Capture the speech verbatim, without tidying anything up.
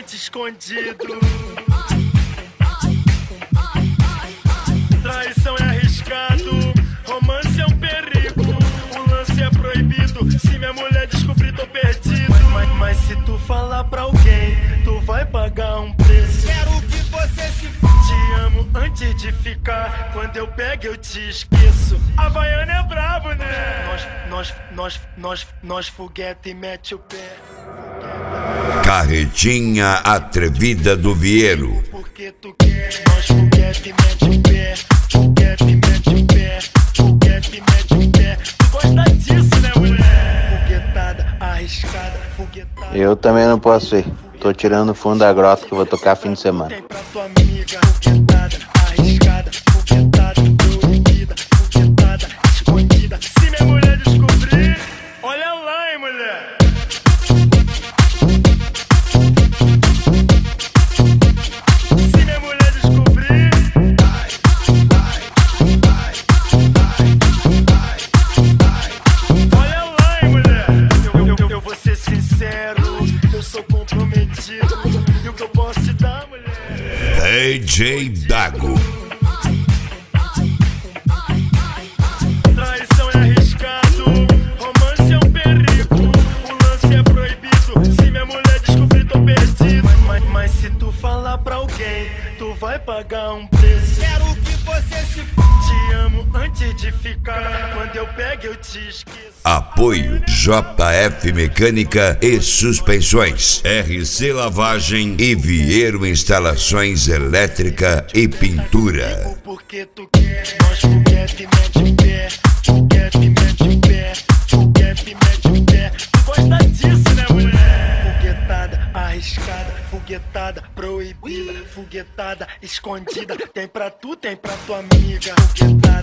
foguete escondido. Traição é arriscado, romance é um perigo. O lance é proibido, se minha mulher descobrir tô perdido. Mas, mas se tu falar pra alguém, tu vai pagar um preço. Quero que você se f***. Te amo antes de ficar, quando eu pego eu te esqueço. Havaiana é brabo, né? Nós, nós, nós, nós, nós foguete e mete o pé. Carretinha atrevida do Vieiro. Porque tu quer, nós foguete e mete o pé. Foguete e mete o pé. Foguete e mete o pé. Tu gosta disso, né, mulher? Foguetada, arriscada, foguetada. Eu também não posso ir. Tô tirando o fundo da grota que eu vou tocar fim de semana. Tem pra tua amiga, foguetada, arriscada, foguetada, proibida, foguetada, escondida. Se minha mulher descobrir, olha lá, hein, mulher. Se minha mulher descobrir, ai, ai, ai, ai, ai. Olha lá, hein, mulher. Eu, eu, eu, eu vou ser sincero, eu sou comprometido. E o que eu posso te dar, mulher? D J Dago. Traição é arriscado, romance é um perigo. O lance é proibido, se minha mulher descobrir tô perdido. Mas, mas, mas se tu falar pra alguém, tu vai pagar um preço. Quero que você se f***. Te amo antes de ficar, quando eu pego eu te esqueço. Apoio J F Mecânica e Suspensões, R C Lavagem e Vieiro Instalações Elétrica e Pintura. Porque tu quer, nós foguete e mete o pé. Foguete e mete o pé. Foguete e mete o pé. Tu gosta disso, né, mulher? Foguetada, arriscada, foguetada, proibida, foguetada, escondida. Tem pra tu, tem pra tua amiga. Foguetada,